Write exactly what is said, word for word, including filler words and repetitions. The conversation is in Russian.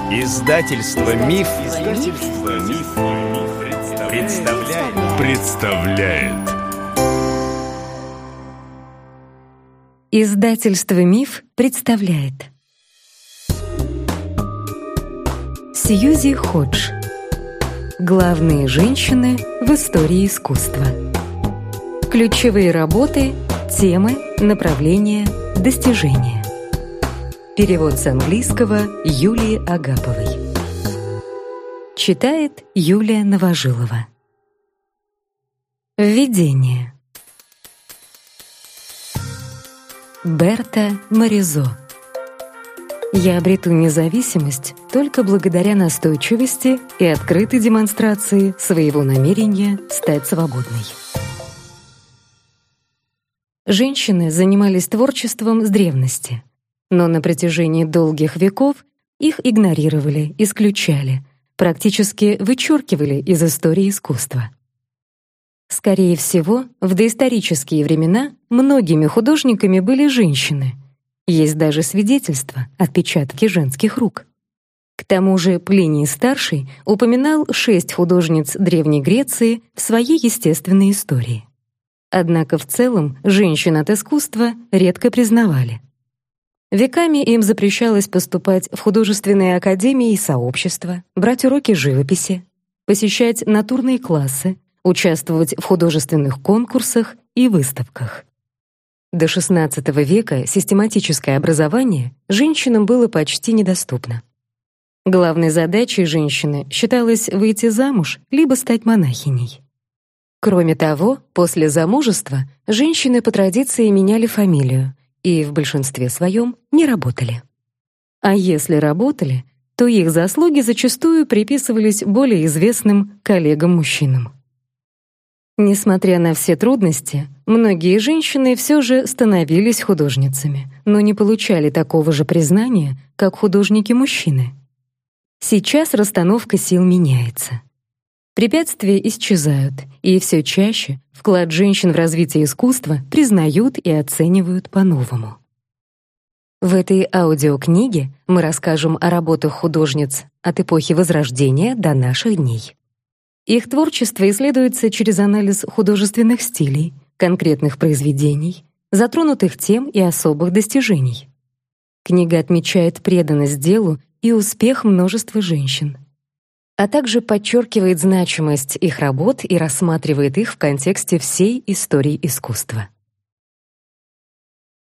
Издательство Миф, Издательство Миф, представляет. представляет. Издательство Миф представляет. Сьюзи Ходж. Главные женщины в истории искусства. Ключевые работы, темы, направления, достижения. Перевод с английского Юлии Агаповой. Читает Юлия Новожилова. Введение. Берта Моризо. Я обрету независимость только благодаря настойчивости и открытой демонстрации своего намерения стать свободной. Женщины занимались творчеством с древности, но на протяжении долгих веков их игнорировали, исключали, практически вычеркивали из истории искусства. Скорее всего, в доисторические времена многими художниками были женщины. Есть даже свидетельства, отпечатки женских рук. К тому же Плиний Старший упоминал шесть художниц Древней Греции в своей естественной истории. Однако в целом женщин от искусства редко признавали. Веками им запрещалось поступать в художественные академии и сообщества, брать уроки живописи, посещать натурные классы, участвовать в художественных конкурсах и выставках. До шестнадцатого века систематическое образование женщинам было почти недоступно. Главной задачей женщины считалось выйти замуж либо стать монахиней. Кроме того, после замужества женщины по традиции меняли фамилию и в большинстве своем не работали. А если работали, то их заслуги зачастую приписывались более известным коллегам-мужчинам. Несмотря на все трудности, многие женщины все же становились художницами, но не получали такого же признания, как художники-мужчины. Сейчас расстановка сил меняется. Препятствия исчезают, и все чаще вклад женщин в развитие искусства признают и оценивают по-новому. В этой аудиокниге мы расскажем о работах художниц от эпохи Возрождения до наших дней. Их творчество исследуется через анализ художественных стилей, конкретных произведений, затронутых тем и особых достижений. Книга отмечает преданность делу и успех множества женщин, а также подчеркивает значимость их работ и рассматривает их в контексте всей истории искусства.